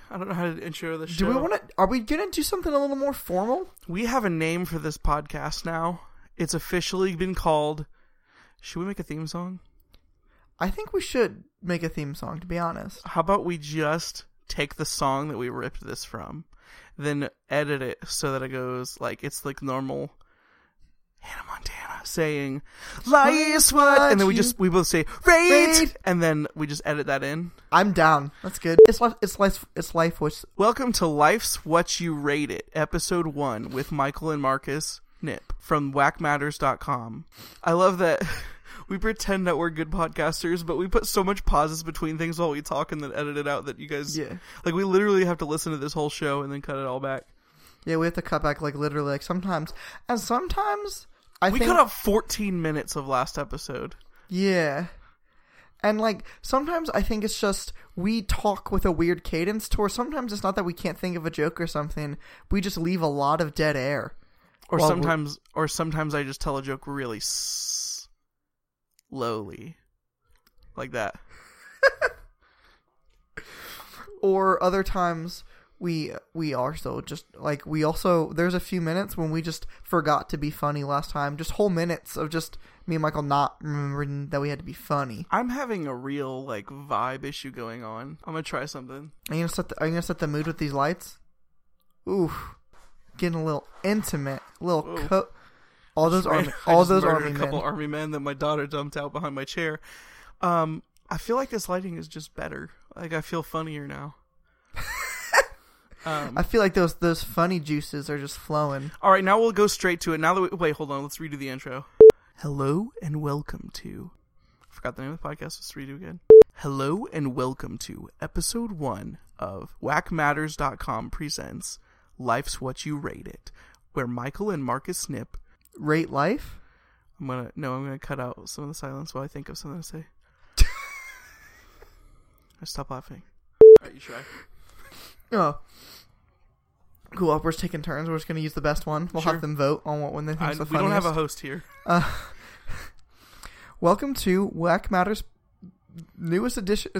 I don't know how to intro the show. Do we want to? Are we gonna do something a little more formal? We have a name for this podcast now. It's officially been called. Should we make a theme song? I think we should make a theme song. To be honest, How about we just take the song that we ripped this from, then edit it so that it goes like it's like normal Hannah Montana saying "Life's what," and then we both say "Rate," and then we just edit that in. I'm down. That's good. It's life. Which Welcome to Life's What You Rate It, Episode 1 with Michael and Marcus Nip from whackmatters.com. I love that we pretend that we're good podcasters, but we put so much pauses between things while we talk and then edit it out that you guys... Yeah. Like, we literally have to listen to this whole show and then cut it all back. Yeah, we have to cut back, like, literally, like, sometimes. And sometimes, I think... We cut out 14 minutes of last episode. Yeah. And, like, sometimes I think it's just we talk with a weird cadence to where sometimes it's not that we can't think of a joke or something. We just leave a lot of dead air. Or sometimes I just tell a joke really slowly. Like that. Or other times we also just, like, there's a few minutes when we just forgot to be funny last time. Just whole minutes of just me and Michael not remembering that we had to be funny. I'm having a real, like, vibe issue going on. I'm gonna try something. Are you gonna set the mood with these lights? Ooh. Getting a little intimate. All those army a couple men. army men that my daughter dumped out behind my chair. I feel like this lighting is just better. Like, I feel funnier now. I feel like those funny juices are just flowing. All right, now we'll go straight to it. Now that wait, hold on. Let's redo the intro. Hello and welcome to... I forgot the name of the podcast. Let's redo again. Hello and welcome to Episode 1 of whackmatters.com presents Life's What You Rate It, where Michael and Marcus Nip rate life? I'm gonna cut out some of the silence while I think of something to say. I stop laughing. Alright, you try. Oh. Cool, we're just taking turns. We're just gonna use the best one. We'll have them vote on what one they think's the funniest. We don't have a host here. Welcome to Whack Matters' newest edition.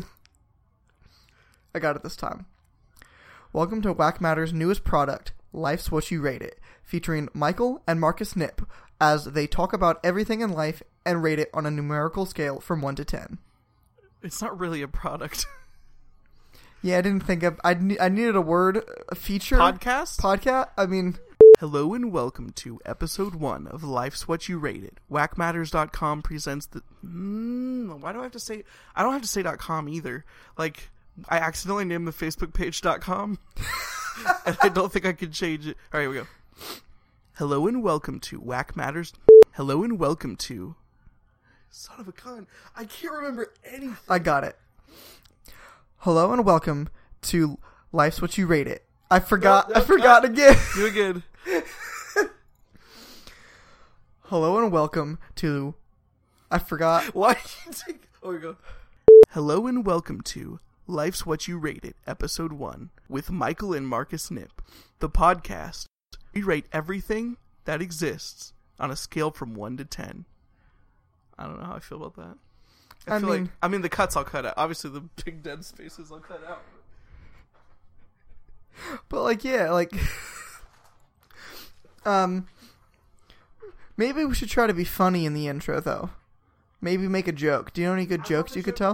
I got it this time. Welcome to Whack Matters' newest product, Life's What You Rate It, featuring Michael and Marcus Nip as they talk about everything in life and rate it on a numerical scale from 1 to 10. It's not really a product. Yeah, I didn't think of... I needed a word, a feature. Podcast? I mean... Hello and welcome to Episode 1 of Life's What You Rate It. Whackmatters.com presents the... why do I have to say... I don't have to say .com either. Like... I accidentally named the Facebook page .com, and I don't think I can change it. All right, here we go. Hello and welcome to Whack Matters. Hello and welcome to... Son of a con. I can't remember anything. I got it. Hello and welcome to Life's What You Rate It. I forgot again. Do it again. Hello and welcome to... I forgot. Why? Oh, we go. Hello and welcome to... Life's What You Rate It, Episode 1, with Michael and Marcus Nip, the podcast. We rate everything that exists on a scale from 1 to 10. I don't know how I feel about that. I mean, the cuts I'll cut out. Obviously, the big dead spaces I'll cut out. But, like, yeah, like... maybe we should try to be funny in the intro, though. Maybe make a joke. Do you know any good jokes you could tell?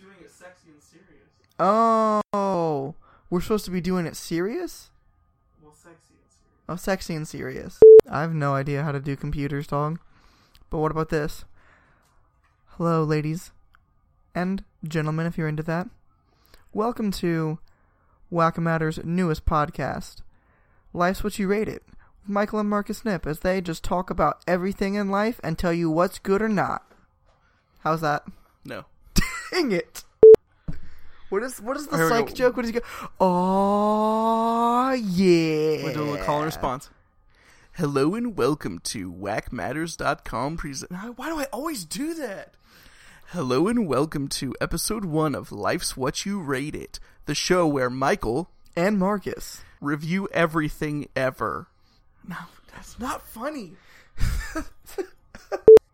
Oh, we're supposed to be doing it serious? Well, sexy and serious. Oh, sexy and serious. I have no idea how to do computers, dog. But what about this? Hello, ladies and gentlemen, if you're into that. Welcome to Whack-A-Matter's newest podcast, Life's What You Rate It, with Michael and Marcus Nip, as they just talk about everything in life and tell you what's good or not. How's that? No. Dang it. What is the Here psych joke? What does he go? Oh, yeah. We'll do a little call and response. Hello and welcome to whackmatters.com present... Why do I always do that? Hello and welcome to Episode 1 of Life's What You Rate It, the show where Michael... and Marcus... review everything ever. No, that's not funny.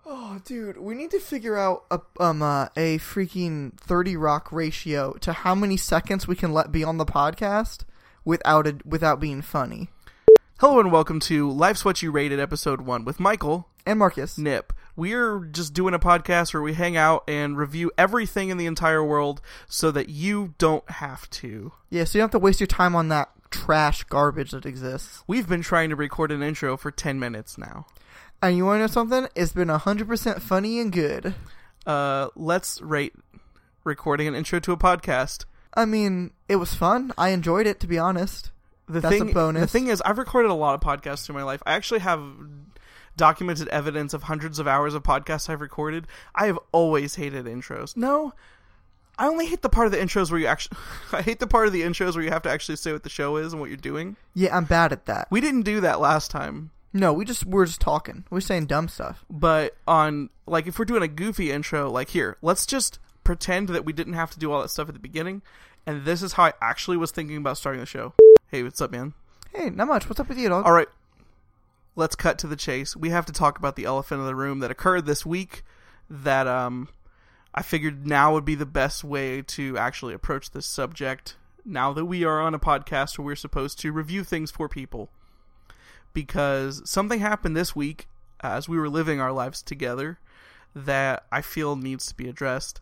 Oh, dude, we need to figure out a freaking 30 Rock ratio to how many seconds we can let be on the podcast without being funny. Hello and welcome to Life's What You Rated, Episode 1 with Michael And Marcus. Nip. We're just doing a podcast where we hang out and review everything in the entire world so that you don't have to. Yeah, so you don't have to waste your time on that trash garbage that exists. We've been trying to record an intro for 10 minutes now. And you want to know something? It's been 100% funny and good. Let's rate recording an intro to a podcast. I mean, it was fun. I enjoyed it, to be honest. That's a bonus. The thing is, I've recorded a lot of podcasts in my life. I actually have documented evidence of hundreds of hours of podcasts I've recorded. I have always hated intros. No, I only hate the part of the intros where you actually... I hate the part of the intros where you have to actually say what the show is and what you're doing. Yeah, I'm bad at that. We didn't do that last time. No, we're just talking. We're saying dumb stuff. But on, like, if we're doing a goofy intro, like, here, let's just pretend that we didn't have to do all that stuff at the beginning, and this is how I actually was thinking about starting the show. Hey, what's up, man? Hey, not much. What's up with you, dog? All right, let's cut to the chase. We have to talk about the elephant in the room that occurred this week that I figured now would be the best way to actually approach this subject now that we are on a podcast where we're supposed to review things for people. Because something happened this week as we were living our lives together that I feel needs to be addressed.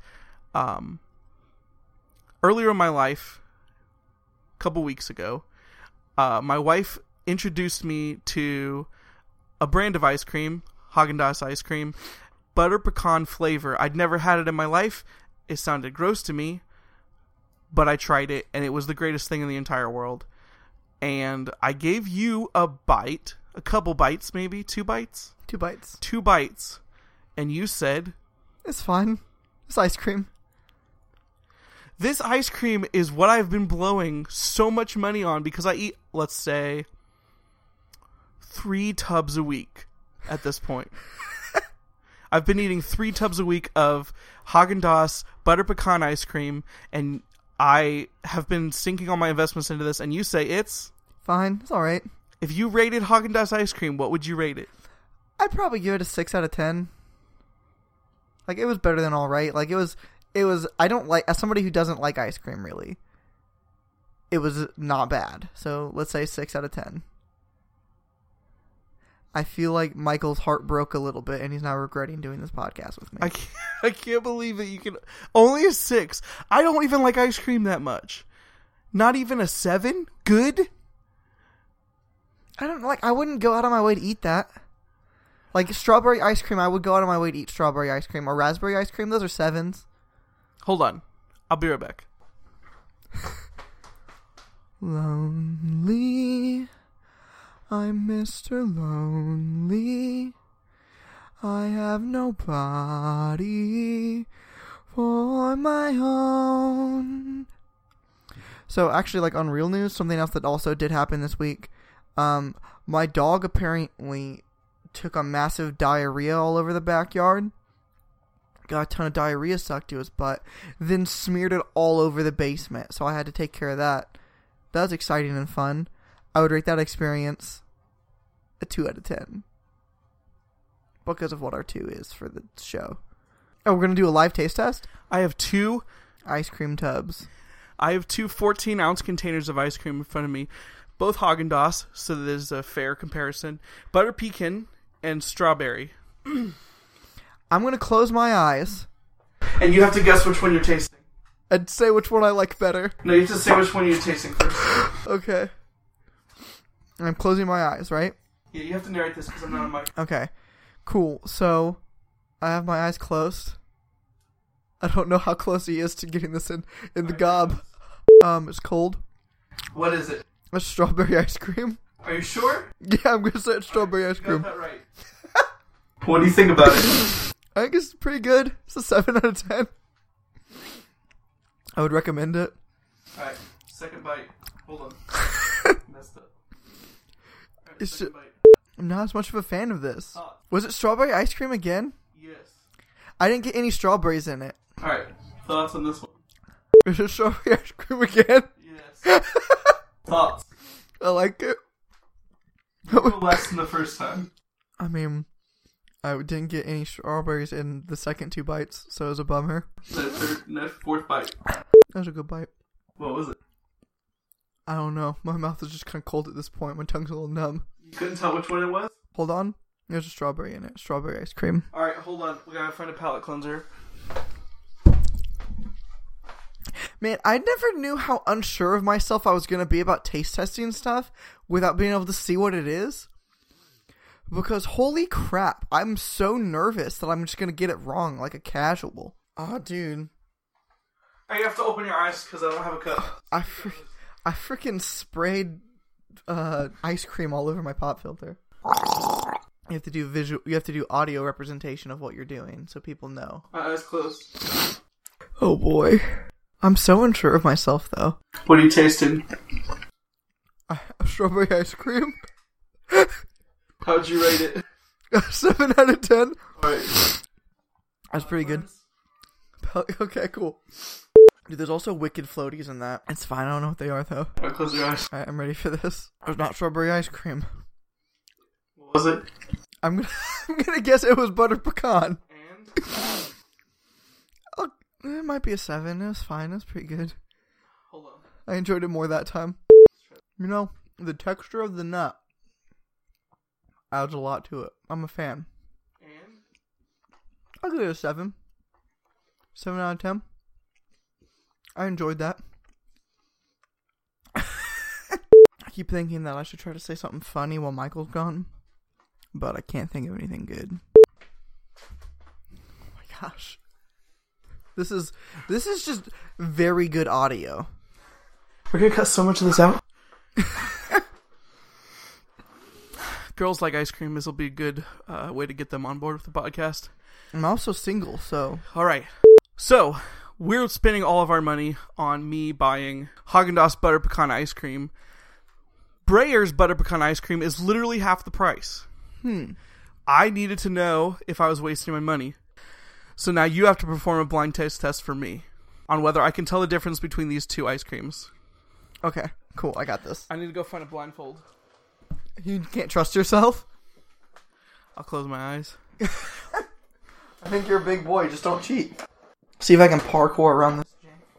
Earlier in my life, a couple weeks ago, my wife introduced me to a brand of ice cream, Haagen-Dazs ice cream, butter pecan flavor. I'd never had it in my life. It sounded gross to me, but I tried it, and it was the greatest thing in the entire world. And I gave you a bite, a couple bites maybe, 2 bites? 2 bites. 2 bites. And you said... It's fine. It's ice cream. This ice cream is what I've been blowing so much money on because I eat, let's say, 3 tubs a week at this point. I've been eating 3 tubs a week of Haagen-Dazs butter pecan ice cream, and I have been sinking all my investments into this, and you say it's... Fine. It's alright. If you rated Haagen-Dazs ice cream, what would you rate it? I'd probably give it a 6 out of 10. Like, it was better than alright. Like, it was, I don't like, as somebody who doesn't like ice cream, really, it was not bad. So, let's say 6 out of 10. I feel like Michael's heart broke a little bit, and he's now regretting doing this podcast with me. I can't believe that you can... Only a 6. I don't even like ice cream that much. Not even a 7? Good? I wouldn't go out of my way to eat that. Like, strawberry ice cream, I would go out of my way to eat strawberry ice cream. Or raspberry ice cream, those are 7s. Hold on. I'll be right back. Lonely, I'm Mr. Lonely. I have nobody for my own. So, actually, like, on real news, something else that also did happen this week. My dog apparently took a massive diarrhea all over the backyard. Got a ton of diarrhea sucked to his butt. Then smeared it all over the basement. So I had to take care of that. That was exciting and fun. I would rate that experience a 2 out of 10. Because of what our 2 is for the show. Oh, we're going to do a live taste test? I have 2 ice cream tubs. I have 2 14-ounce containers of ice cream in front of me. Both Haagen-Dazs, so that there's a fair comparison. Butter pecan and strawberry. I'm going to close my eyes. And you have to guess which one you're tasting. And say which one I like better. No, you have to say which one you're tasting first. Okay. I'm closing my eyes, right? Yeah, you have to narrate this because I'm not on mic. Okay. Cool. So, I have my eyes closed. I don't know how close he is to getting this in the gob. It's cold. What is it? It's strawberry ice cream. Are you sure? Yeah, I'm going to say it's strawberry ice cream. You got that right. What do you think about it? I think it's pretty good. It's a 7 out of 10. I would recommend it. Alright, second bite. Hold on. Messed up. Right, It's second bite. I'm not as much of a fan of this. Hot. Was it strawberry ice cream again? Yes. I didn't get any strawberries in it. Alright, thoughts on this one? Is it strawberry ice cream again? Yes. Thoughts? I like it. A little less than the first time. I mean, I didn't get any strawberries in the second 2 bites, so it was a bummer. The fourth bite. That was a good bite. What was it? I don't know. My mouth is just kind of cold at this point. My tongue's a little numb. You couldn't tell which one it was? Hold on. There's a strawberry in it. Strawberry ice cream. Alright, hold on. We gotta find a palate cleanser. Man, I never knew how unsure of myself I was going to be about taste testing stuff without being able to see what it is. Because holy crap, I'm so nervous that I'm just going to get it wrong like a casual. Oh, dude. Hey, you have to open your eyes because I don't have a cup. I freaking sprayed ice cream all over my pop filter. You have to do you have to do audio representation of what you're doing so people know. My eyes closed. Oh boy. I'm so unsure of myself though. What are you tasting? Strawberry ice cream. How'd you rate it? 7 out of 10. Alright. That's pretty good. Okay, cool. Dude, there's also wicked floaties in that. It's fine, I don't know what they are though. Alright, close your eyes. Alright, I'm ready for this. There's not strawberry ice cream. What was it? I'm gonna guess it was butter pecan. And? Oh, it might be a 7. It was fine. It was pretty good. Hold on. I enjoyed it more that time. You know, the texture of the nut adds a lot to it. I'm a fan. And? I'll give it a 7. 7 out of 10. I enjoyed that. I keep thinking that I should try to say something funny while Michael's gone, but I can't think of anything good. Oh my gosh. This is just very good audio. We're gonna cut so much of this out. Girls like ice cream. This will be a good way to get them on board with the podcast. I'm also single, so... Alright. So, we're spending all of our money on me buying Haagen-Dazs butter pecan ice cream. Breyer's butter pecan ice cream is literally half the price. I needed to know if I was wasting my money. So now you have to perform a blind taste test for me on whether I can tell the difference between these two ice creams. Okay, cool. I got this. I need to go find a blindfold. You can't trust yourself? I'll close my eyes. I think you're a big boy. Just don't cheat. See if I can parkour around this.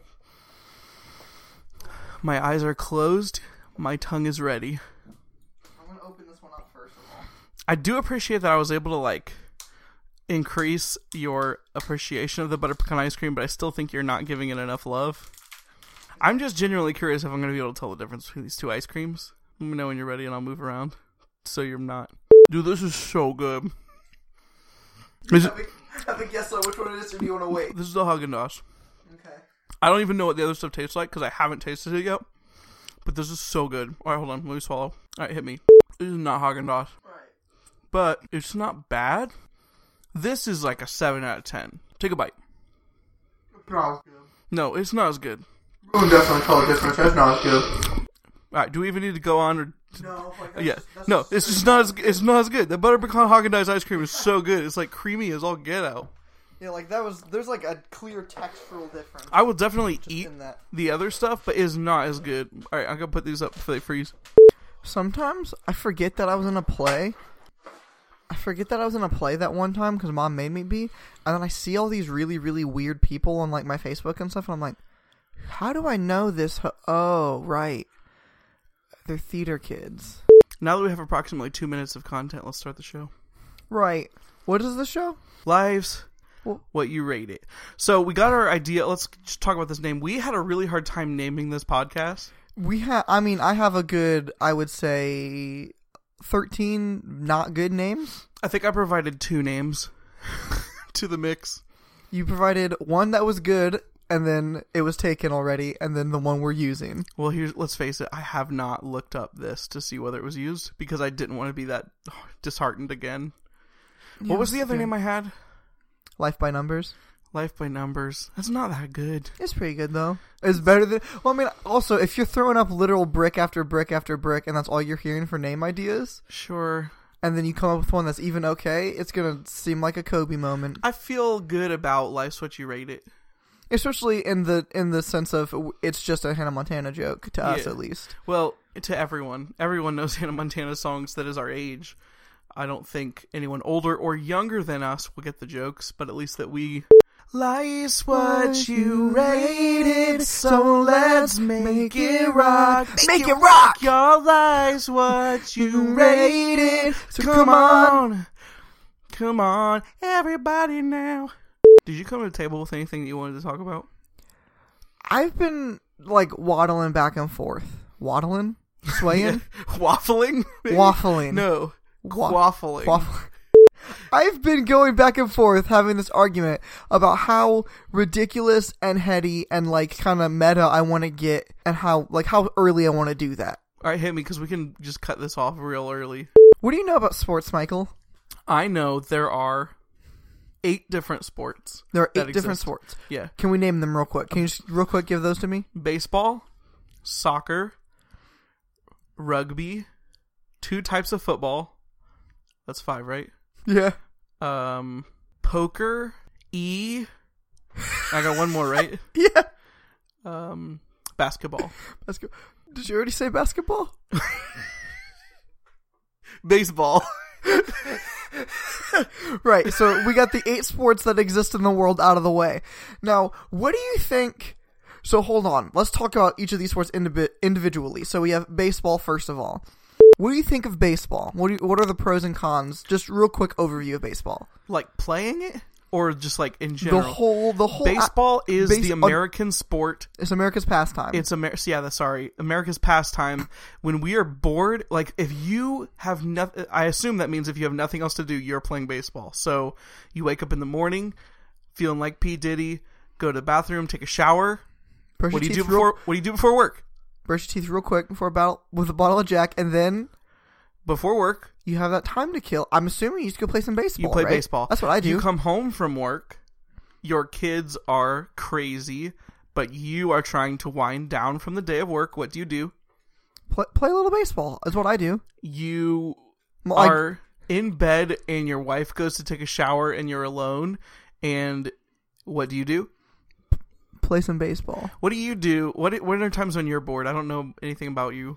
My eyes are closed. My tongue is ready. I'm going to open this one up first of all. I do appreciate that I was able to, increase your appreciation of the butter pecan ice cream, but I still think you're not giving it enough love. I'm just genuinely curious if I'm going to be able to tell the difference between these two ice creams. Let me know when you're ready and I'll move around. So you're not. Dude, this is so good. Have a guess on which one it is, or do you want to wait? This is the Haagen-Dazs. Okay. I don't even know what the other stuff tastes like because I haven't tasted it yet. But this is so good. Alright, hold on. Let me swallow. Alright, hit me. This is not Haagen-Dazs. Right. But it's not bad. This is like a 7 out of 10. Take a bite. No. No, it's not as good. We would definitely tell a difference. It's not as good. Alright, do we even need to go on or... No. No, it's just not as good. The butter pecan Haagen-Dazs ice cream is so good. It's creamy as all get out. Yeah, there's a clear textural difference. I will definitely eat in that. the other stuff, but it's not as good. Alright, I'm gonna put these up before they freeze. Sometimes I forget that I was in a play. That one time because Mom made me be, and then I see all these really, really weird people on my Facebook and stuff, and I'm like, how do I know this? Oh, right. They're theater kids. Now that we have approximately 2 minutes of content, let's start the show. Right. What is the show? Lives, what you rate it. So we got our idea. Let's just talk about this name. We had a really hard time naming this podcast. I have a good, I would say, 13 not good names. I think I provided 2 names to the mix. You provided one that was good, and then it was taken already, and then the one we're using. Well, let's face it, I have not looked up this to see whether it was used, because I didn't want to be that disheartened again. Yeah, what was the other name I had? Life by Numbers. Life by Numbers. That's not that good. It's pretty good, though. It's better than... Well, I mean, also, if you're throwing up literal brick after brick after brick, and that's all you're hearing for name ideas... Sure. And then you come up with one that's even okay, it's going to seem like a Kobe moment. I feel good about Life's What You Rate It. Especially in the sense of it's just a Hannah Montana joke, to us at least. Well, to everyone. Everyone knows Hannah Montana songs that is our age. I don't think anyone older or younger than us will get the jokes, but at least that we... Life's what you rated, so let's make it rock. Make it rock! Your life's what you rated, so come on. Come on, everybody now. Did you come to the table with anything that you wanted to talk about? I've been, like, waddling back and forth. Waddling? Swaying? Waffling? Waffling. No. Waffling. I've been going back and forth having this argument about how ridiculous and heady and, like, kind of meta I want to get and how early I want to do that. Alright, hit me, because we can just cut this off real early. What do you know about sports, Michael? I know there are 8 different sports. There are 8 different sports. Yeah. Can we name them real quick? Can you just real quick give those to me? Baseball, soccer, rugby, 2 types of football. That's 5, right? Yeah. Poker, I got one more, right? Yeah. Basketball. Did you already say basketball? Baseball. Right, so we got the 8 sports that exist in the world out of the way. Now, what do you think... So hold on, let's talk about each of these sports individually. So we have baseball first of all. What do you think of baseball? What are the pros and cons? Just real quick overview of baseball. Like playing it? Or just like in general? The whole baseball is the American sport. It's America's pastime. It's America's pastime. When we are bored, like if you have nothing, I assume that means if you have nothing else to do, you're playing baseball. So you wake up in the morning, feeling like P. Diddy, go to the bathroom, take a shower. What do you do before work? Brush your teeth real quick with a bottle of Jack, and then before work, you have that time to kill. I'm assuming you just go play some baseball. You play right? baseball. That's what I do. You come home from work. Your kids are crazy, but you are trying to wind down from the day of work. What do? Play a little baseball. Is what I do. You are in bed, and your wife goes to take a shower, and you're alone. And what do? Play some baseball. What do you do? What are times when you're bored? I don't know anything about you.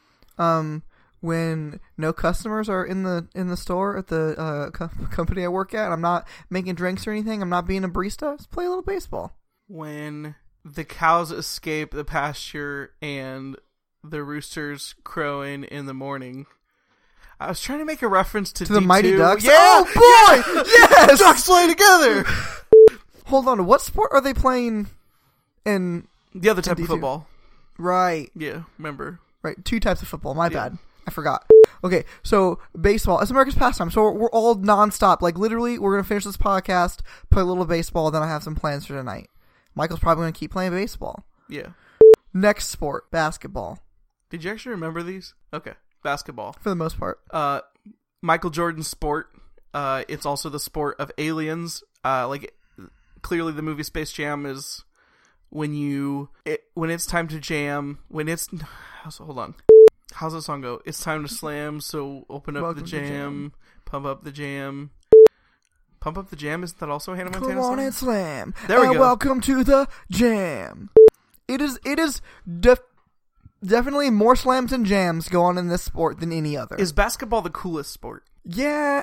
When no customers are in the store at the company I work at, I'm not making drinks or anything. I'm not being a barista. Just play a little baseball. When the cows escape the pasture and the roosters crowing in the morning. I was trying to make a reference to the Mighty Ducks. Yeah! Oh boy! Yeah! Yes! Ducks play together! Hold on. What sport are they playing? In the other type of football. Right. Yeah, remember. Right, 2 types of football. My bad. I forgot. Okay, so baseball. It's America's pastime. So we're all nonstop. Like, literally, we're going to finish this podcast, play a little baseball, then I have some plans for tonight. Michael's probably going to keep playing baseball. Yeah. Next sport, basketball. Did you actually remember these? Okay, basketball. For the most part. Michael Jordan's sport. It's also the sport of aliens. Clearly the movie Space Jam is... When it's time to jam, hold on. How's the song go? It's time to slam, so open up the jam, pump up the jam. Pump up the jam, isn't that also a Hannah Montana song? Come on and slam. There we go. Welcome to the jam. It is definitely more slams and jams go on in this sport than any other. Is basketball the coolest sport? Yeah.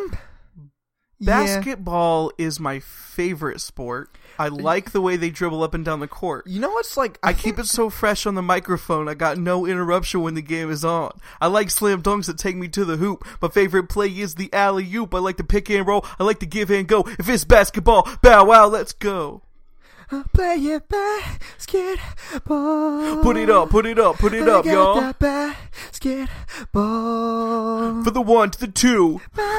Basketball is my favorite sport. I like the way they dribble up and down the court. You know what's like... I keep it so fresh on the microphone. I got no interruption when the game is on. I like slam dunks that take me to the hoop. My favorite play is the alley-oop. I like to pick and roll. I like to give and go. If it's basketball, bow wow, let's go. Play it basketball. Put it up, y'all. That basketball. For the 1 to the 2.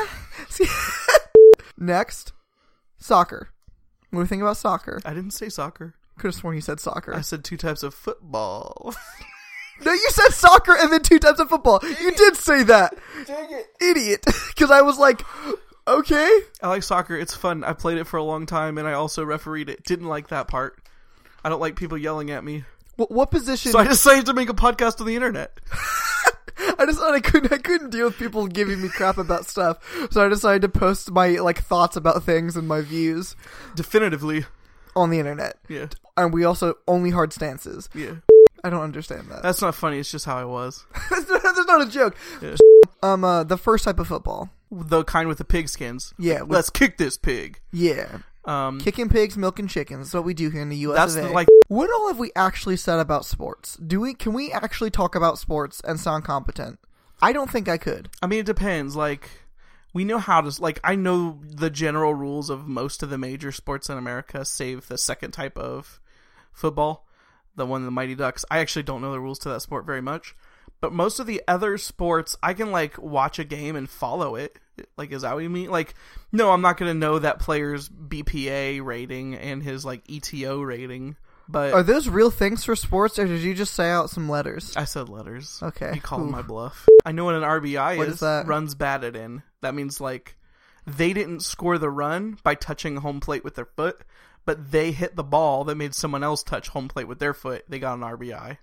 Next, soccer. What do you think about soccer? I didn't say soccer. Could have sworn you said soccer. I said 2 types of football. No, you said soccer and then 2 types of football. You did say that. Dang it. Idiot. Because I was like, okay. I like soccer. It's fun. I played it for a long time, and I also refereed it. Didn't like that part. I don't like people yelling at me. What position? So I decided to make a podcast on the internet. I decided I couldn't deal with people giving me crap about stuff, so I decided to post my thoughts about things and my views definitively on the internet. Yeah, and we also only hard stances. Yeah, I don't understand that. That's not funny. It's just how I was. That's not a joke. Yeah. The first type of football. The kind with the pigskins. Yeah. Let's kick this pig. Yeah. Kicking pigs, milking chickens. That's what we do here in the U.S. That's What all have we actually said about sports? Can we actually talk about sports and sound competent? I don't think I could. I mean, it depends. Like, we know how to... Like, I know the general rules of most of the major sports in America, save the second type of football, the one, the Mighty Ducks. I actually don't know the rules to that sport very much. But most of the other sports, I can, like, watch a game and follow it. Like, is that what you mean? Like, no, I'm not going to know that player's BPA rating and his, like, ETO rating. But are those real things for sports, or did you just say out some letters? I said letters. Okay. You call my bluff. I know what an RBI What is that? Runs batted in. That means, like, they didn't score the run by touching home plate with their foot, but they hit the ball that made someone else touch home plate with their foot. They got an RBI.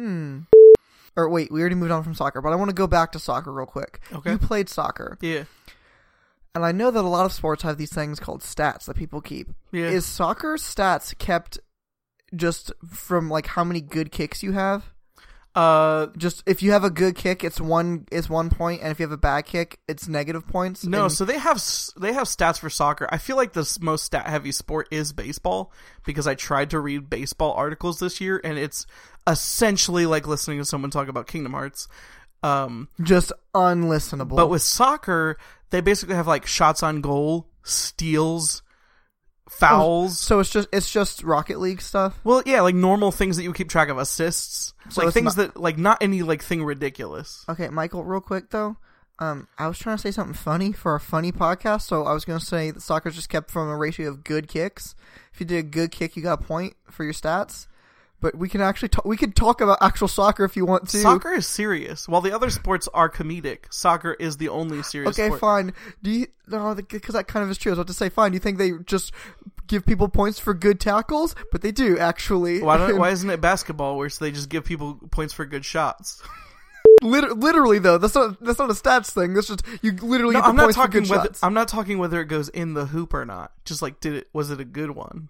Or wait, we already moved on from soccer, but I want to go back to soccer real quick. Okay. You played soccer. Yeah. And I know that a lot of sports have these things called stats that people keep. Yeah. Is soccer stats kept just from, like, how many good kicks you have? Just if you have a good kick, it's one point, and if you have a bad kick, it's negative points. No, so they have stats for soccer. I feel like the most stat heavy sport is baseball, because I tried to read baseball articles this year, and it's essentially like listening to someone talk about Kingdom Hearts. Just unlistenable. But with soccer, they basically have like shots on goal, steals, fouls. So it's just Rocket League stuff? Well, yeah, like normal things that you keep track of, assists, So like it's things that like not any like thing ridiculous. Okay, Michael, real quick though. I was trying to say something funny for a funny podcast, so I was going to say that soccer's just kept from a ratio of good kicks. If you did a good kick, you got a point for your stats. But we can actually we could talk about actual soccer if you want to. Soccer is serious. While the other sports are comedic, soccer is the only serious sport. Okay, fine. Because that kind of is true. I was about to say, fine. Do you think they just give people points for good tackles? But they do, actually. Why isn't it basketball where they just give people points for good shots? Literally, though, that's not a stats thing. That's just you literally get the points for good shots. I'm not talking whether it goes in the hoop or not. Just like, was it a good one?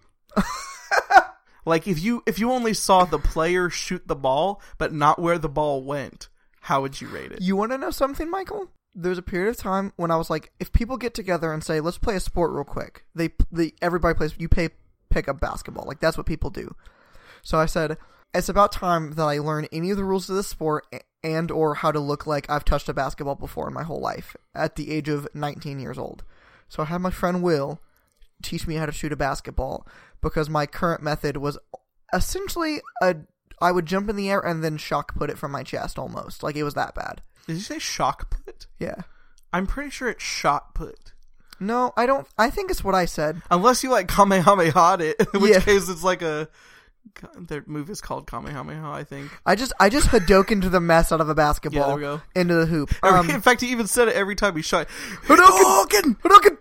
Like, if you only saw the player shoot the ball, but not where the ball went, how would you rate it? You want to know something, Michael? There's a period of time when I was like, if people get together and say, let's play a sport real quick, everybody plays, pick up basketball. Like, that's what people do. So I said, it's about time that I learn any of the rules of this sport and or how to look like I've touched a basketball before in my whole life at the age of 19 years old. So I had my friend Will teach me how to shoot a basketball, because my current method was essentially I would jump in the air and then shock put it from my chest almost. Like, it was that bad. Did you say shock put? Yeah. I'm pretty sure it's shot put. No, I don't. I think it's what I said. Unless you like Kamehameha it, in which Yeah. case it's like their move is called Kamehameha, I think. I just Hadouken to the mess out of a basketball Yeah, there we go. into the hoop. In fact, he even said it every time he shot. Hadouken!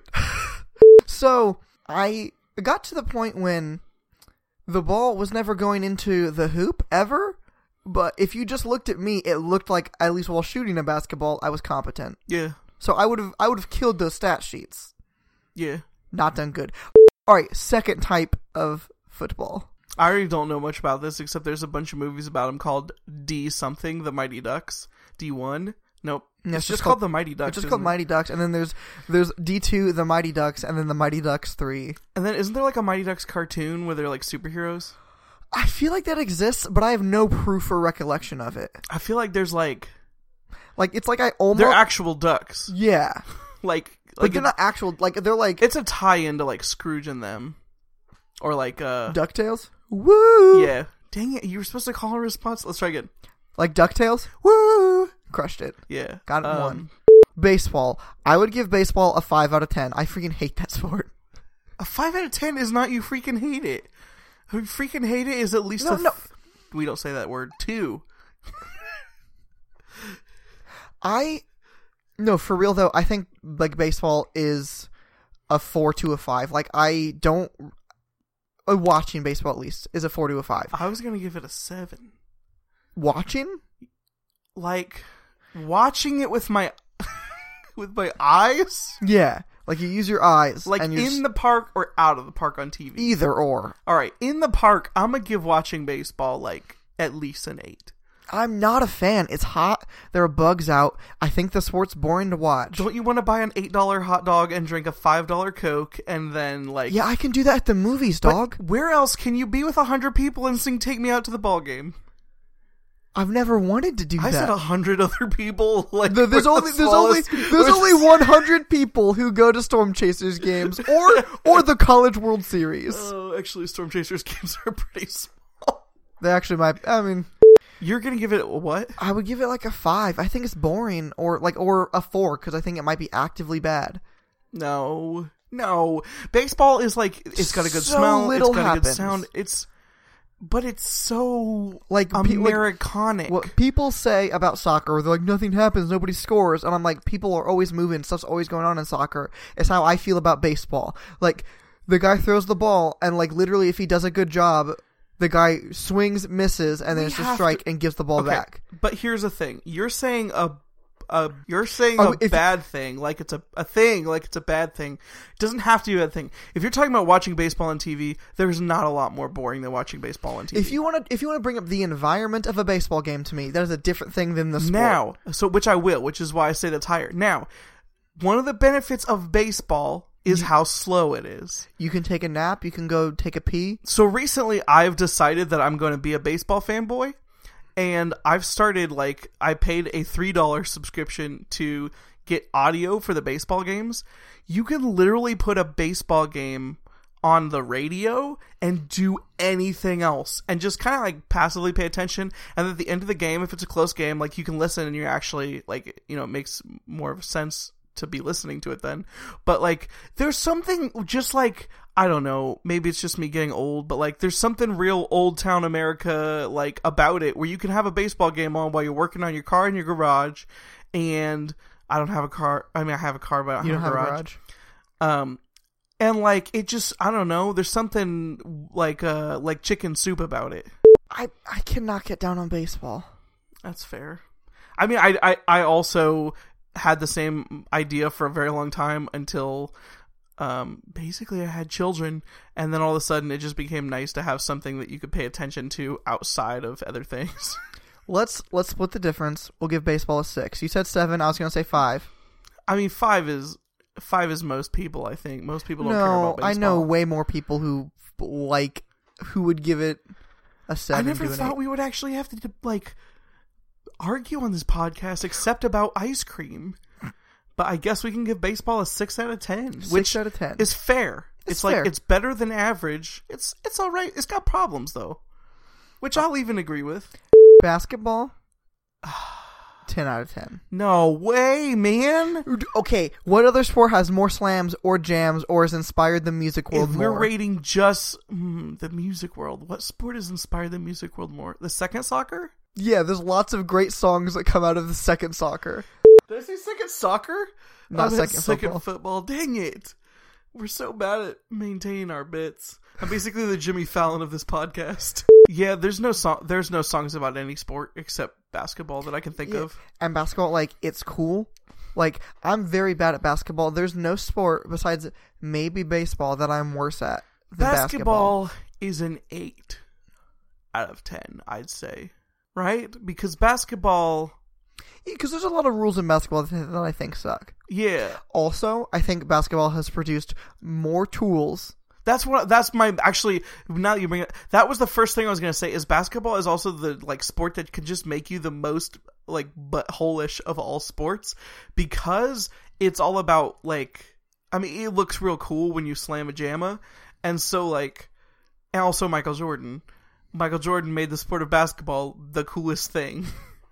So, I got to the point when the ball was never going into the hoop, ever. But if you just looked at me, it looked like, at least while shooting a basketball, I was competent. Yeah. So I would have killed those stat sheets. Yeah. Not done good. Alright, second type of football. I already don't know much about this, except there's a bunch of movies about them called D something, The Mighty Ducks. D1? Nope. Yeah, it's just called The Mighty Ducks. It's just called Mighty Ducks, and then there's D2, The Mighty Ducks, and then The Mighty Ducks 3. And then isn't there like a Mighty Ducks cartoon where they're like superheroes? I feel like that exists, but I have no proof or recollection of it. I feel like there's like it's like I almost... They're actual ducks. Yeah. Like they're not actual, like, they're like... It's a tie-in to like Scrooge and them. Or like DuckTales? Woo! Yeah. Dang it, you were supposed to call a response. Let's try again. Like DuckTales? Woo! Crushed it. Yeah. Got it one. Baseball. I would give baseball a 5 out of 10. I freaking hate that sport. A 5 out of 10 is not you freaking hate it. Who freaking hate it is at least No. We don't say that word. 2. No, for real though, I think like baseball is a 4 to a 5. Like, I don't... watching baseball at least is a 4 to a 5. I was going to give it a 7. Watching? Like, watching it with my with my eyes? Yeah. Like, you use your eyes. Like, and in the park or out of the park on TV? Either or. Alright, in the park, I'm going to give watching baseball, like, at least an 8. I'm not a fan. It's hot. There are bugs out. I think the sport's boring to watch. Don't you want to buy an $8 hot dog and drink a $5 Coke and then like... Yeah, I can do that at the movies, dog. But where else can you be with 100 people and sing Take Me Out to the Ball Game? I've never wanted to do that. I said 100 other people. Like there's only 100 people who go to Storm Chasers games or the College World Series. Oh, actually, Storm Chasers games are pretty small. They actually might. I mean, you're gonna give it a what? I would give it like a 5. I think it's boring, or a 4 because I think it might be actively bad. No. Baseball is like it's got a good smell. It's got a good sound. But it's so like Americanic. What people say about soccer, they're like, nothing happens, nobody scores. And I'm like, people are always moving, stuff's always going on in soccer. It's how I feel about baseball. Like, the guy throws the ball, and like literally if he does a good job, the guy swings, misses, and then it's a strike and gives the ball back. But here's the thing. You're saying a bad thing, like it's a thing, like it's a bad thing. It doesn't have to be a bad thing. If you're talking about watching baseball on TV, there's not a lot more boring than watching baseball on TV. If you want to bring up the environment of a baseball game to me, that is a different thing than the sport. Now, which I will, which is why I say that's higher. Now, one of the benefits of baseball is how slow it is. You can take a nap, you can go take a pee. So recently I've decided that I'm going to be a baseball fanboy. And I've started, I paid a $3 subscription to get audio for the baseball games. You can literally put a baseball game on the radio and do anything else and just kind of passively pay attention. And at the end of the game, if it's a close game, you can listen and you're actually it makes more of sense to be listening to it then. But there's something just I don't know, maybe it's just me getting old, but there's something real old town America about it where you can have a baseball game on while you're working on your car in your garage. And I don't have a car. I mean, I have a car, but I don't have a garage. And it just, I don't know, there's something like chicken soup about it. I cannot get down on baseball. That's fair. I mean, I also had the same idea for a very long time until basically I had children, and then all of a sudden it just became nice to have something that you could pay attention to outside of other things. Let's split the difference. We'll give baseball a 6. You said 7. I was going to say 5. I mean, 5 is most people. I think most people don't care about baseball. I know way more people who would give it a 7. I never thought we would actually have to argue on this podcast except about ice cream. But I guess we can give baseball a 6 out of 10. 6 out of 10 is fair. It's fair. It's better than average. It's all right. It's got problems though, which I'll even agree with. Basketball, 10 out of 10. No way, man. Okay, what other sport has more slams or jams or has inspired the music world more? If we're rating just the music world, what sport has inspired the music world more? The second soccer? Yeah, there's lots of great songs that come out of the second soccer. Did I say second soccer? Not second football. Dang it. We're so bad at maintaining our bits. I'm basically the Jimmy Fallon of this podcast. Yeah, there's no songs about any sport except basketball that I can think of. And basketball, it's cool. I'm very bad at basketball. There's no sport besides maybe baseball that I'm worse at than basketball. Basketball is an 8 out of 10, I'd say. Right? Because basketball... Because there's a lot of rules in basketball that I think suck. Yeah. Also, I think basketball has produced more tools. Actually, now that you bring it, that was the first thing I was going to say, is basketball is also the, sport that can just make you the most, butthole-ish of all sports, because it's all about, it looks real cool when you slam a jamma, and so, and also Michael Jordan. Michael Jordan made the sport of basketball the coolest thing.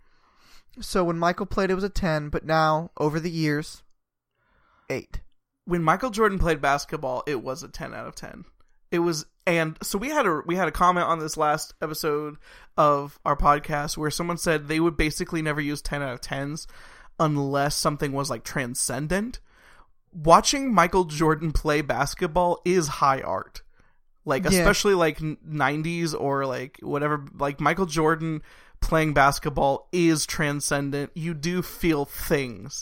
So when Michael played, it was a 10, but now, over the years, 8. When Michael Jordan played basketball, it was a 10 out of 10. It was, and so we had a comment on this last episode of our podcast where someone said they would basically never use 10 out of 10s unless something was transcendent. Watching Michael Jordan play basketball is high art. Especially 90s or whatever, Michael Jordan playing basketball is transcendent. You do feel things,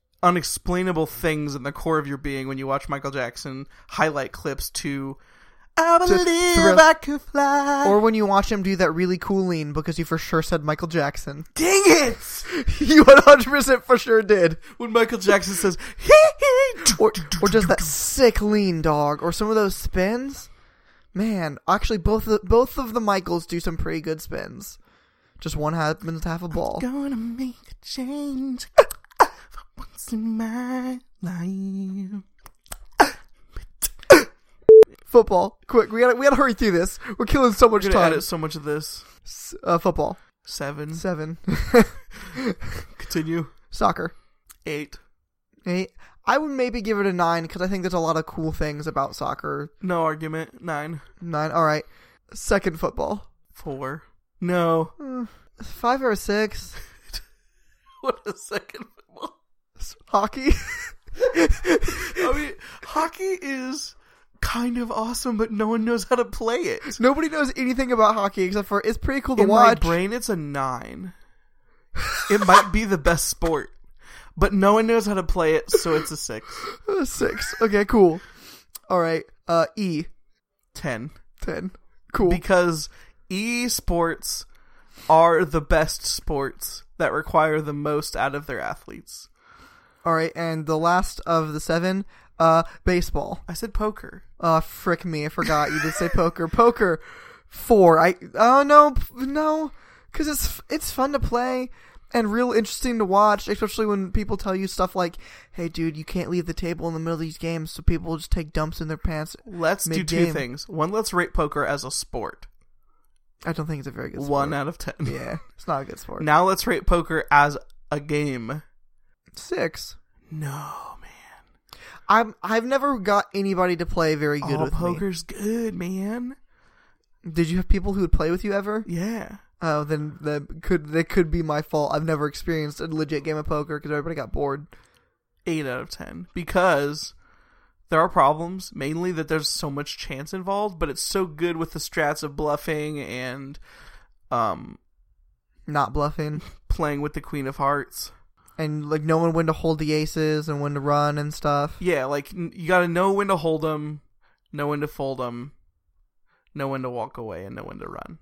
unexplainable things in the core of your being when you watch Michael Jackson highlight clips to I believe I could fly. Or when you watch him do that really cool lean because you for sure said Michael Jackson. Dang it! You 100% for sure did. When Michael Jackson says, or just that sick lean, dog. Or some of those spins. Man, actually, both of the Michaels do some pretty good spins. Just one happens to have a ball. Gonna make a change for once in my life. Football, quick! We gotta hurry through this. We're killing so much We're gonna time. edit so much of this. Football. 7. 7. Continue. Soccer. 8. 8. I would maybe give it a 9 because I think there's a lot of cool things about soccer. No argument. 9. 9. All right. Second football. 4. No. 5 or a 6. What a second football. Hockey. I mean, hockey is kind of awesome, but no one knows how to play it. Nobody knows anything about hockey except for it's pretty cool to In watch. my brain, it's a 9. It might be the best sport, but no one knows how to play it, so it's a 6. 6. Okay, cool. All right. E. 10. 10. Cool. Because esports are the best sports that require the most out of their athletes. All right, and the last of the 7, baseball. I said poker. Frick me, I forgot you did say poker. Poker, 4. No, because it's fun to play and real interesting to watch, especially when people tell you stuff like, "Hey, dude, you can't leave the table in the middle of these games, so people will just take dumps in their pants." Let's do 2 things. One, let's rate poker as a sport. I don't think it's a very good sport. 1 out of 10. Yeah, it's not a good sport. Now let's rate poker as a game. 6. No, man. I've never got anybody to play very good with me. Poker's good, man. Did you have people who would play with you ever? Yeah. Oh, then that could be my fault. I've never experienced a legit game of poker because everybody got bored. 8 out of 10. Because there are problems, mainly that there's so much chance involved, but it's so good with the strats of bluffing and not bluffing, playing with the Queen of Hearts. And like knowing when to hold the aces and when to run and stuff. Yeah, like you gotta know when to hold them, know when to fold them, know when to walk away, and know when to run.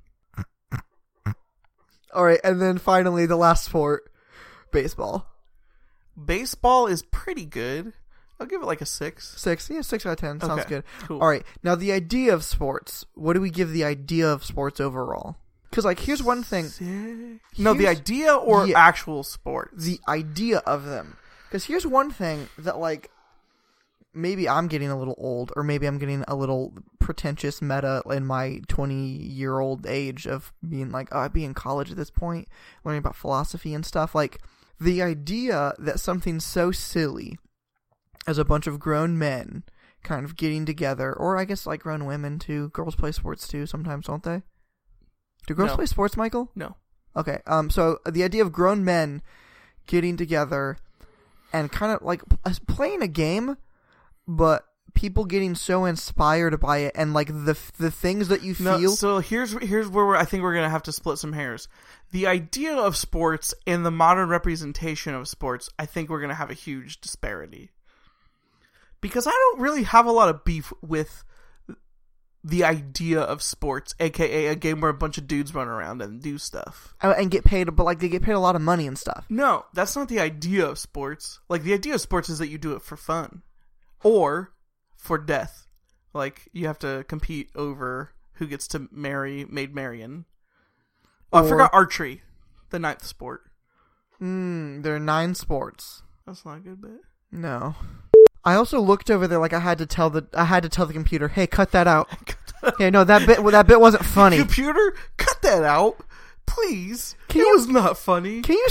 All right, and then finally the last sport, baseball. Baseball is pretty good. I'll give it like a 6. 6, yeah, 6 out of 10 sounds good. Cool. All right, now the idea of sports. What do we give the idea of sports overall? Because like here's one thing. No, the idea or actual sports. The idea of them. Because here's one thing that like maybe I'm getting a little old, or maybe I'm getting a little pretentious meta in my 20-year-old age of being like, oh, I'd be in college at this point, learning about philosophy and stuff. Like the idea that something so silly as a bunch of grown men kind of getting together, or I guess like grown women too. Girls play sports too sometimes, don't they? Do girls play sports, Michael? No. Okay. So the idea of grown men getting together and kind of like playing a game, but people getting so inspired by it and like the things that you feel. No, so here's where I think we're gonna have to split some hairs. The idea of sports and the modern representation of sports, I think we're gonna have a huge disparity. Because I don't really have a lot of beef with the idea of sports, aka a game where a bunch of dudes run around and do stuff. And get paid, but like they get paid a lot of money and stuff. No, that's not the idea of sports. Like the idea of sports is that you do it for fun. Or for death. Like you have to compete over who gets to marry Maid Marian. Oh, I forgot archery. The 9th sport. There are 9 sports. That's not a good bit. No. I also looked over there like I had to tell the computer, hey, cut that out. Hey, no, that bit wasn't funny. Computer, cut that out, please. It was not funny. Can you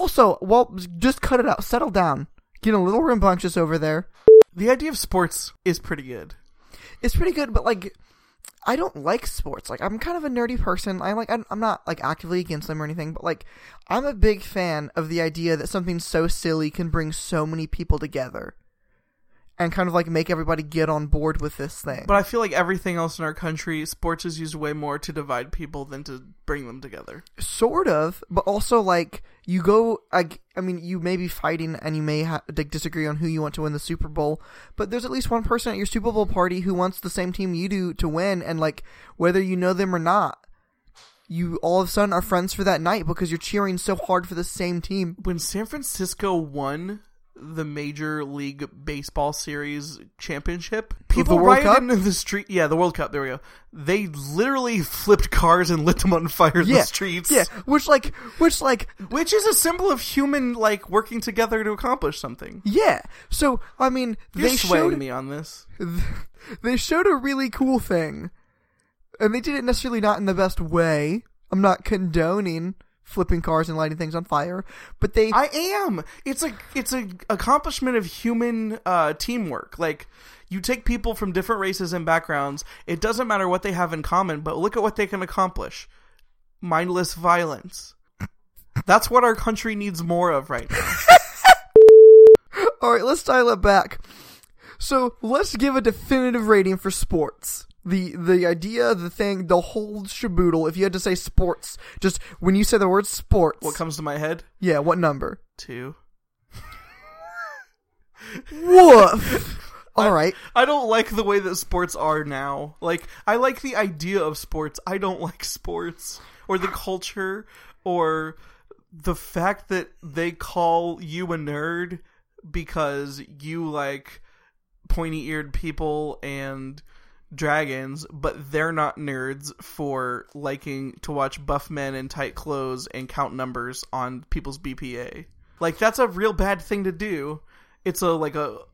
just cut it out. Settle down. Get a little rambunctious over there. The idea of sports is pretty good. It's pretty good, but like, I don't like sports. Like, I'm kind of a nerdy person. I'm not like actively against them or anything, but like, I'm a big fan of the idea that something so silly can bring so many people together. And kind of like make everybody get on board with this thing. But I feel like everything else in our country, sports is used way more to divide people than to bring them together. Sort of, but also like you go, I mean, you may be fighting and you may disagree on who you want to win the Super Bowl, but there's at least one person at your Super Bowl party who wants the same team you do to win, and like, whether you know them or not, you all of a sudden are friends for that night because you're cheering so hard for the same team. When San Francisco won the Major League Baseball Series championship, people rioted in the street. Yeah, the World Cup. There we go. They literally flipped cars and lit them on fire in the streets. Yeah, which is a symbol of human like working together to accomplish something. Yeah. So I mean, You're swaying me on this. They showed a really cool thing, and they did it necessarily not in the best way. I'm not condoning flipping cars and lighting things on fire, but I am. It's a accomplishment of human teamwork. Like, you take people from different races and backgrounds. It doesn't matter what they have in common, but look at what they can accomplish. Mindless violence. That's what our country needs more of right now. All right, let's dial it back. So let's give a definitive rating for sports. The idea, the thing, the whole shaboodle, if you had to say sports, just when you say the word sports. What comes to my head? Yeah, what number? 2. Woof! Alright. I don't like the way that sports are now. Like, I like the idea of sports. I don't like sports. Or the culture. Or the fact that they call you a nerd because you like pointy-eared people and dragons, but they're not nerds for liking to watch buff men in tight clothes and count numbers on people's BPA. Like, that's a real bad thing to do. It's a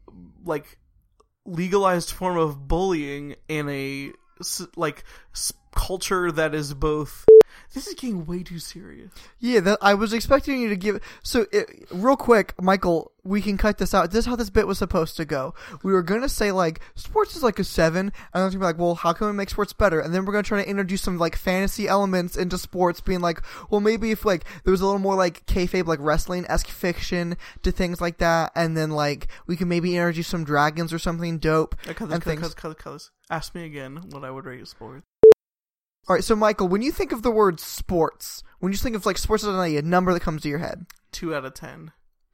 legalized form of bullying in a culture that is both. This is getting way too serious. Yeah, I was expecting you to give... So, real quick, Michael, we can cut this out. This is how this bit was supposed to go. We were going to say, like, sports is like a 7, and then we're going to be like, well, how can we make sports better? And then we're going to try to introduce some, like, fantasy elements into sports, being like, well, maybe if, like, there was a little more, like, kayfabe, like, wrestling-esque fiction to things like that, and then, like, we can maybe introduce some dragons or something dope. Ask me again what I would rate sports. All right, so Michael, when you think of the word sports, when you think of like sports, a number that comes to your head? 2 out of 10.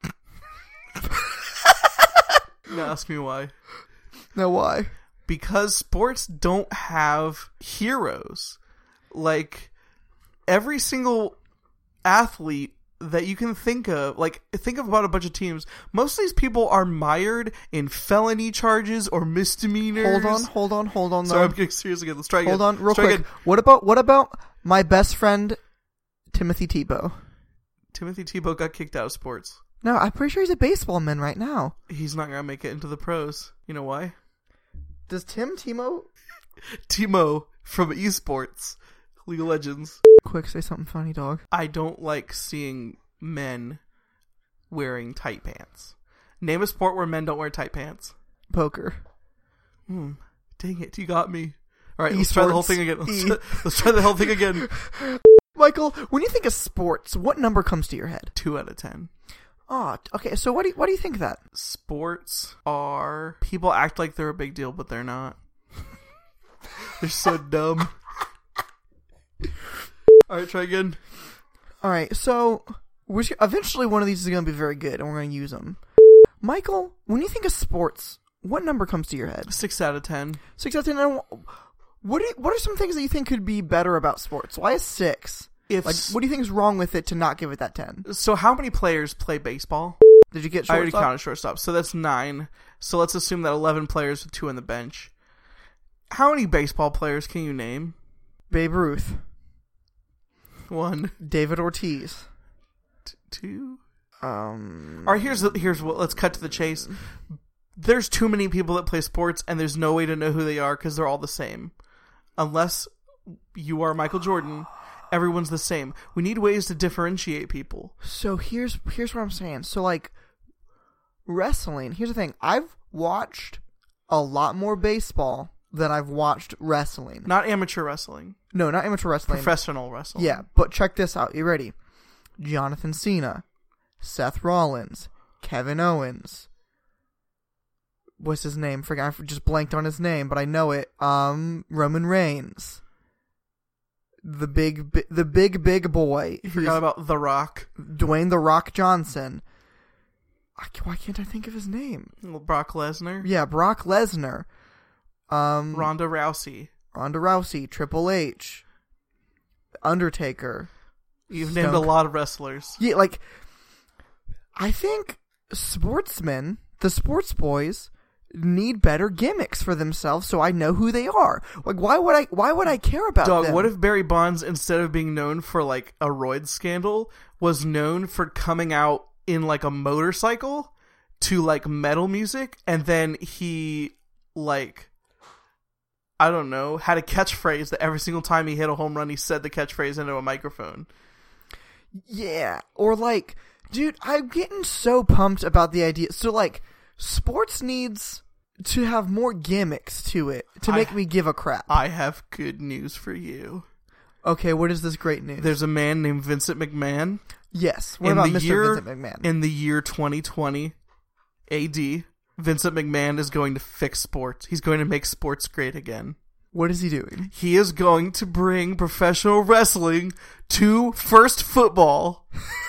Now ask me why. Now why? Because sports don't have heroes. Like, every single athlete that you can think of, like, think about a bunch of teams. Most of these people are mired in felony charges or misdemeanors. Hold on. Sorry, I'm getting serious again. Let's try again. Hold on, real quick. Again. What about my best friend, Timothy Tebow? Timothy Tebow got kicked out of sports. No, I'm pretty sure he's a baseball man right now. He's not going to make it into the pros. You know why? Does Timo from esports, League of Legends. Quick, say something funny, dog. I don't like seeing men wearing tight pants. Name a sport where men don't wear tight pants. Poker. Dang it, you got me. All right, let's try the whole thing again. Let's try the whole thing again. Michael, when you think of sports, what number comes to your head? 2 out of 10. Oh, okay. So why do you think that? Sports are... People act like they're a big deal, but they're not. They're so dumb. Alright, try again. Alright, so eventually one of these is going to be very good, and we're going to use them. Michael, when you think of sports, what number comes to your head? 6 out of 10. 6 out of 10. What are some things that you think could be better about sports? Why is 6? What do you think is wrong with it to not give it that 10? So how many players play baseball? Did you get shortstop? I already counted shortstop, so that's 9. So let's assume that 11 players with 2 on the bench. How many baseball players can you name? Babe Ruth. 1. David Ortiz. 2. Alright, here's what. Let's cut to the chase. There's too many people that play sports, and there's no way to know who they are because they're all the same. Unless you are Michael Jordan, everyone's the same. We need ways to differentiate people. So here's what I'm saying. So like wrestling. Here's the thing. I've watched a lot more baseball than I've watched wrestling. Not amateur wrestling. No, not amateur wrestling. Professional wrestling. Yeah, but check this out. You ready? Jonathan Cena, Seth Rollins, Kevin Owens. What's his name? I just blanked on his name, but I know it. Roman Reigns. the big boy. You forgot about The Rock. Dwayne The Rock Johnson. Why can't I think of his name? Brock Lesnar. Yeah, Brock Lesnar. Ronda Rousey. Triple H. Undertaker. You've named a lot of wrestlers. Yeah, like, I think sportsmen, the sports boys, need better gimmicks for themselves so I know who they are. Like, why would I care about them? What if Barry Bonds, instead of being known for like a roid scandal, was known for coming out in like a motorcycle to like metal music, and then he like, I don't know, had a catchphrase that every single time he hit a home run he said the catchphrase into a microphone. Yeah, or like, dude, I'm getting so pumped about the idea. So like, sports needs to have more gimmicks to it to make me give a crap. I have good news for you. Okay, what is this great news? There's a man named Vincent McMahon. Yes. What about Mr. Vincent McMahon? In the year 2020 AD, Vincent McMahon is going to fix sports. He's going to make sports great again. What is he doing? He is going to bring professional wrestling to first football.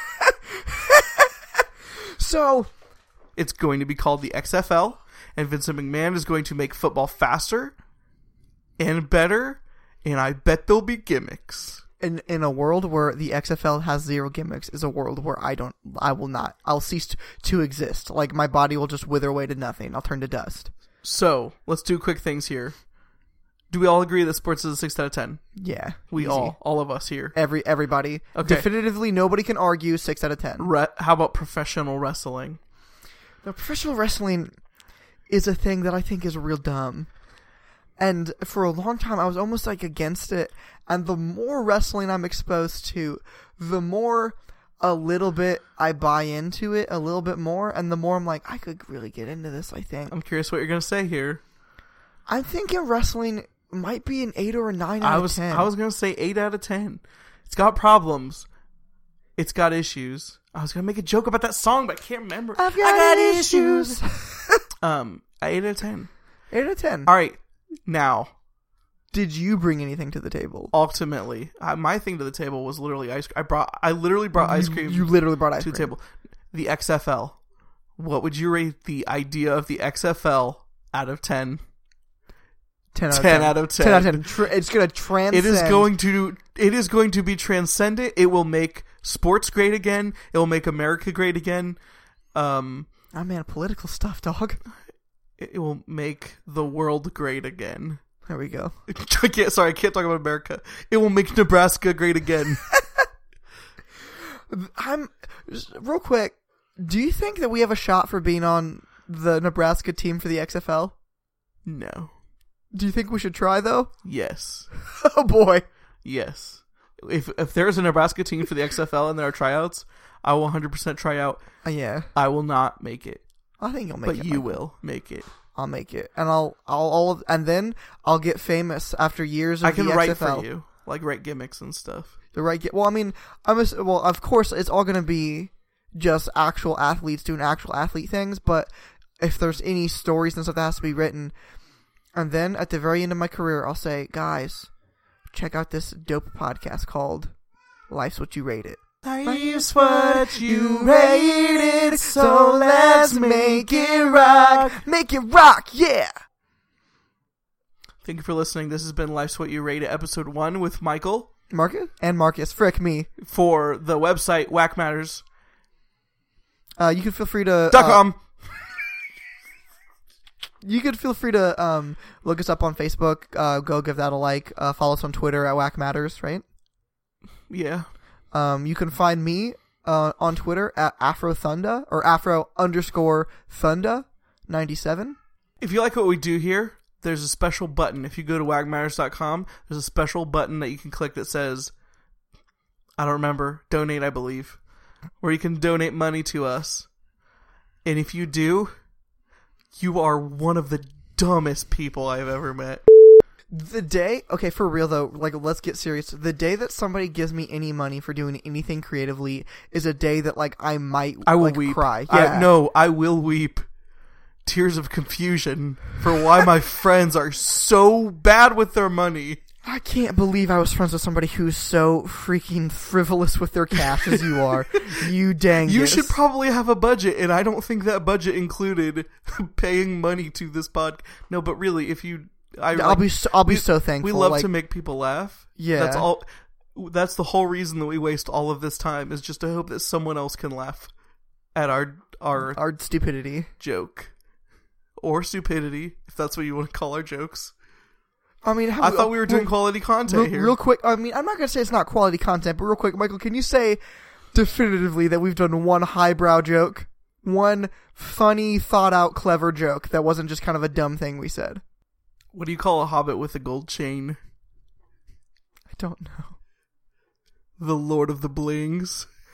So, it's going to be called the XFL, and Vincent McMahon is going to make football faster and better, and I bet there'll be gimmicks. In a world where the XFL has zero gimmicks is a world where I'll cease to exist. Like, my body will just wither away to nothing. I'll turn to dust. So, let's do quick things here. Do we all agree that sports is a 6 out of 10? Yeah. We easy. all of us here. Everybody. Okay. Definitively, nobody can argue 6 out of 10. How about professional wrestling? Now, professional wrestling is a thing that I think is real dumb. And for a long time, I was almost like against it. And the more wrestling I'm exposed to, the more a little bit I buy into it a little bit more. And the more I'm like, I could really get into this, I think. I'm curious what you're going to say here. I'm thinking wrestling might be an 8 or a 9 out of 10. I was going to say 8 out of 10. It's got problems. It's got issues. I was going to make a joke about that song, but I can't remember. I got issues. 8 out of 10. 8 out of 10. All right. Now, did you bring anything to the table? Ultimately, my thing to the table was literally ice cream. I literally brought ice cream. You literally brought ice cream to the table. The XFL. What would you rate the idea of the XFL out of 10? 10 out of 10. 10 out of 10. 10 out of 10. It's going to transcend. It is going to be transcendent. It will make sports great again. It will make America great again. Oh man, political stuff, dog. It will make the world great again. There we go. I can't talk about America. It will make Nebraska great again. Real quick, do you think that we have a shot for being on the Nebraska team for the XFL? No. Do you think we should try, though? Yes. Oh, boy. Yes. If there's a Nebraska team for the XFL and there are tryouts, I will 100% try out. Yeah. I will not make it. I think you'll make it. But you will make it. I'll make it. And and then I'll get famous after years of the XFL. I can write for you. Like, write gimmicks and stuff. Well, I mean, of course, it's all going to be just actual athletes doing actual athlete things, but if there's any stories and stuff that has to be written, and then at the very end of my career, I'll say, guys, check out this dope podcast called Life's What You Rate It. Life's what you rate it, so let's make it rock. Make it rock, yeah! Thank you for listening. This has been Life's What You Rate It, episode 1 with Michael. Marcus? And Marcus. Frick me. For the website, Whack Matters. You can feel free to... .com. You could feel free to look us up on Facebook. Go give that a like. Follow us on Twitter at Whack Matters, right? Yeah. You can find me on Twitter at AfroThunda or Afro_Thunda97. If you like what we do here, there's a special button. If you go to wagmatters.com, there's a special button that you can click that says, I don't remember, donate, I believe, where you can donate money to us. And if you do, you are one of the dumbest people I've ever met. The day, okay, for real though, like, let's get serious. The day that somebody gives me any money for doing anything creatively is a day that, like, I will weep. Cry. Yeah. I will weep tears of confusion for why my friends are so bad with their money. I can't believe I was friends with somebody who's so freaking frivolous with their cash as you are. You dang. You should probably have a budget, and I don't think that budget included paying money to this pod. No, but really, if you, I'll be so thankful. We love to make people laugh. Yeah, that's all. That's the whole reason that we waste all of this time, is just to hope that someone else can laugh at our stupidity joke, or stupidity, if that's what you want to call our jokes. I mean, I thought we were doing quality content here. Real quick, I mean, I'm not going to say it's not quality content, but real quick, Michael, can you say definitively that we've done one highbrow joke? One funny, thought-out, clever joke that wasn't just kind of a dumb thing we said? What do you call a hobbit with a gold chain? I don't know. The Lord of the Blings.